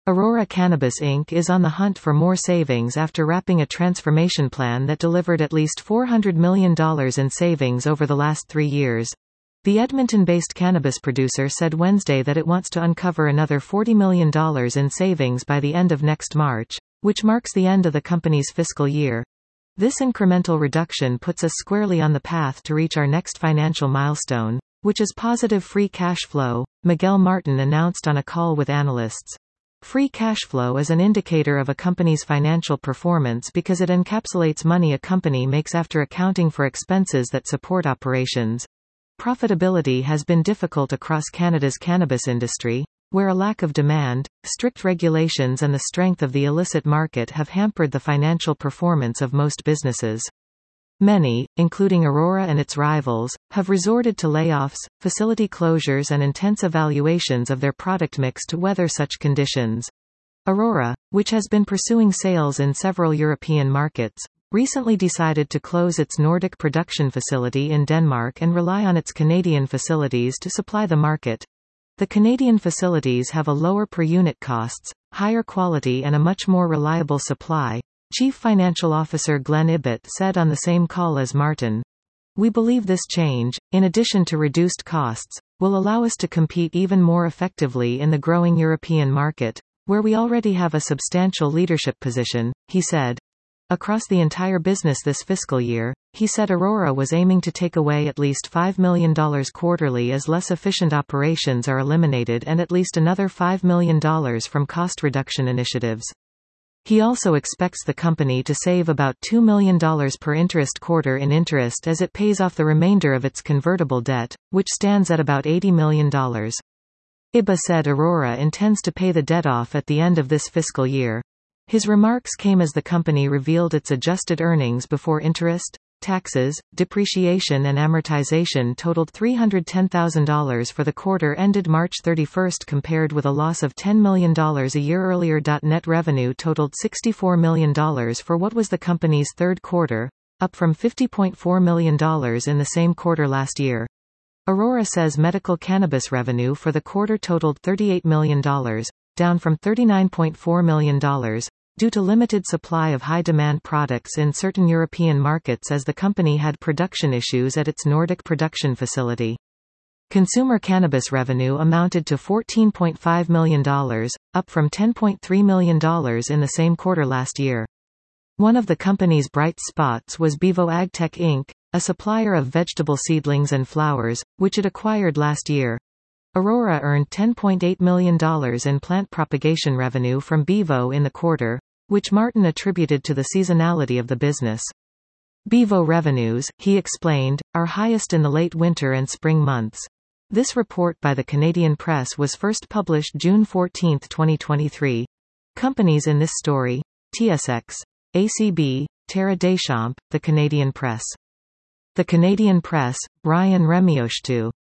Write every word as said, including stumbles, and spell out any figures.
Aurora Cannabis Incorporated is on the hunt for more savings after wrapping a transformation plan that delivered at least four hundred million dollars in savings over the last three years. The Edmonton-based cannabis producer said Wednesday that it wants to uncover another forty million dollars in savings by the end of next March, which marks the end of the company's fiscal year. This incremental reduction puts us squarely on the path to reach our next financial milestone, which is positive free cash flow, Miguel Martin announced on a call with analysts. Free cash flow is an indicator of a company's financial performance because it encapsulates money a company makes after accounting for expenses that support operations. Profitability has been difficult across Canada's cannabis industry, where a lack of demand, strict regulations and the strength of the illicit market have hampered the financial performance of most businesses. Many, including Aurora and its rivals, have resorted to layoffs, facility closures and intense evaluations of their product mix to weather such conditions. Aurora, which has been pursuing sales in several European markets, recently decided to close its Nordic production facility in Denmark and rely on its Canadian facilities to supply the market. The Canadian facilities have a lower per unit costs, higher quality and a much more reliable supply, Chief Financial Officer Glenn Ibbott said on the same call as Martin. We believe this change, in addition to reduced costs, will allow us to compete even more effectively in the growing European market, where we already have a substantial leadership position, he said. Across the entire business this fiscal year, he said Aurora was aiming to take away at least five million dollars quarterly as less efficient operations are eliminated and at least another five million dollars from cost reduction initiatives. He also expects the company to save about two million dollars per interest quarter in interest as it pays off the remainder of its convertible debt, which stands at about eighty million dollars. Ibbott said Aurora intends to pay the debt off at the end of this fiscal year. His remarks came as the company revealed its adjusted earnings before interest, taxes, depreciation and amortization totaled three hundred ten thousand dollars for the quarter ended March thirty-first compared with a loss of ten million dollars a year earlier. Net revenue totaled sixty-four million dollars for what was the company's third quarter, up from fifty point four million dollars in the same quarter last year. Aurora says medical cannabis revenue for the quarter totaled thirty-eight million dollars, down from thirty-nine point four million dollars, due to limited supply of high-demand products in certain European markets as the company had production issues at its Nordic production facility. Consumer cannabis revenue amounted to fourteen point five million dollars, up from ten point three million dollars in the same quarter last year. One of the company's bright spots was Bevo AgTech Incorporated, a supplier of vegetable seedlings and flowers, which it acquired last year. Aurora earned ten point eight million dollars in plant propagation revenue from Bevo in the quarter, which Martin attributed to the seasonality of the business. Bevo revenues, he explained, are highest in the late winter and spring months. This report by the Canadian Press was first published June fourteenth twenty twenty-three. Companies in this story: T S X, A C B, Terra Deschamps, The Canadian Press. The Canadian Press, Brian Remioshtu.